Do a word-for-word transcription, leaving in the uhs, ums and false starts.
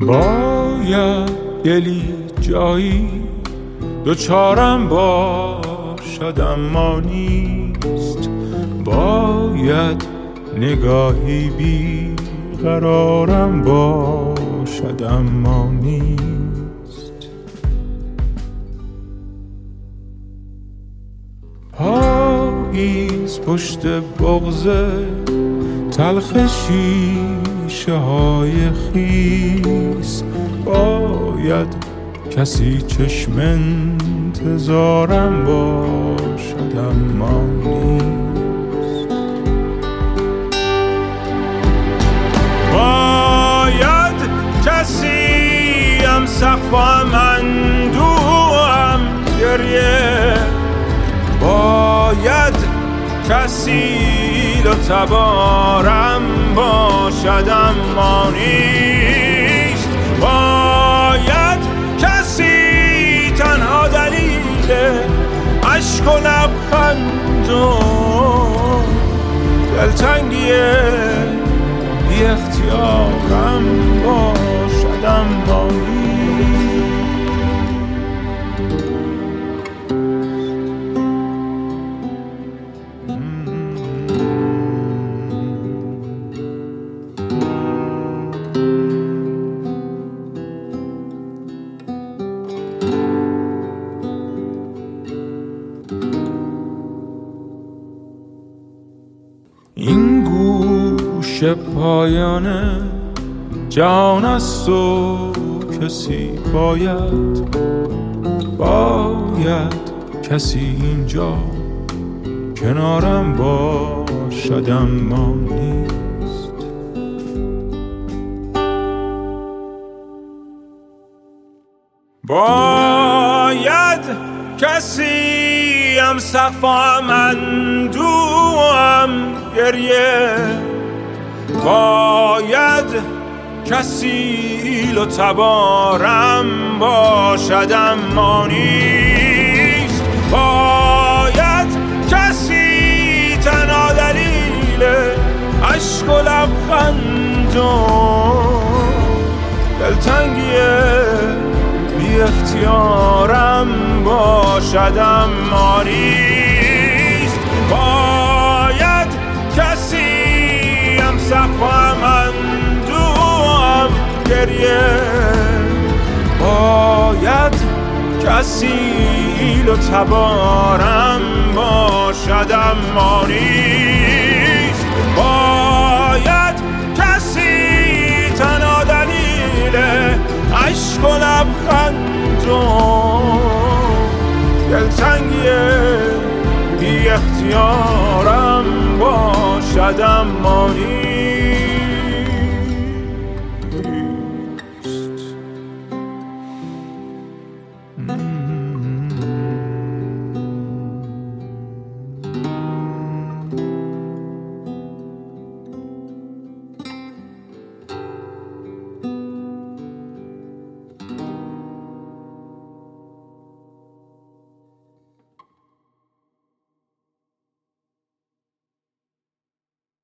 باید دلی جایی دوچارم باشد اما نیست، باید نگاهی بی قرارم باشد اما نیست. پاییز پشت بغض تلخ شیشه های خیس، باید کسی چشم انتظارم باشد اما نیست. باید کسی هم سقفم اندوهم گریه، باید کسی و تبارم باشد اما نیست. باید کسی تنها دلیل عشق و لبخند و دلتنگی بی اختیارم باشد اما نیست. این گوش پایان جان است و کسی باید باید کسی اینجا کنارم باشد اما نیست. باید کسی هم صفام اندوهم گریه، باید کسی و تبارم باشد اما نیست. باید کسی تنها دلیل عشق و لبخند و دلتنگی بی اختیارم باشد اما نیست. باید کسی هم سقفم اندوهم گریه، باید کسی و تبارم باشد اما نیست. باید کسی تنها دلیل عشق و لبخند و دلتنگی بی اختیارم باشد اما نیست.